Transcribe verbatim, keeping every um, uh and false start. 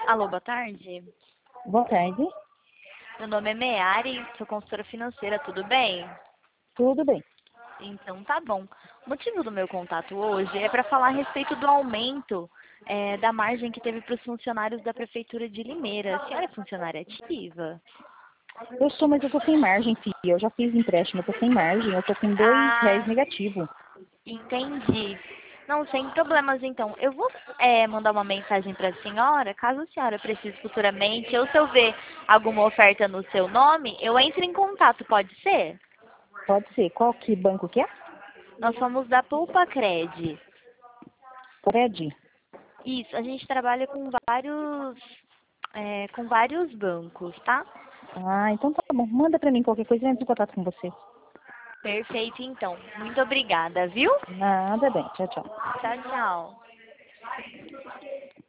Alô, boa tarde. Boa tarde. Meu nome é Meari, sou consultora financeira, tudo bem? Tudo bem. Então tá bom. O motivo do meu contato hoje é para falar a respeito do aumento é, da margem que teve para os funcionários da Prefeitura de Limeira. A senhora é funcionária ativa? Eu sou, mas eu tô sem margem, filha. Eu já fiz empréstimo, eu tô sem margem. Eu tô com dois reais Ah, negativo. entendi. Não, sem problemas então. Eu vou é, mandar uma mensagem para a senhora, caso a senhora precise futuramente, ou se eu ver alguma oferta no seu nome, eu entro em contato, pode ser? Pode ser. Qual que banco que é? Nós somos da Poupa Cred. Cred. Isso, a gente trabalha com vários, é, com vários bancos, tá? Ah, então tá bom. Manda pra mim qualquer coisa e eu entro em contato com você. Perfeito, então. Muito obrigada, viu? Nada bem. Tchau, tchau. Tchau, tchau.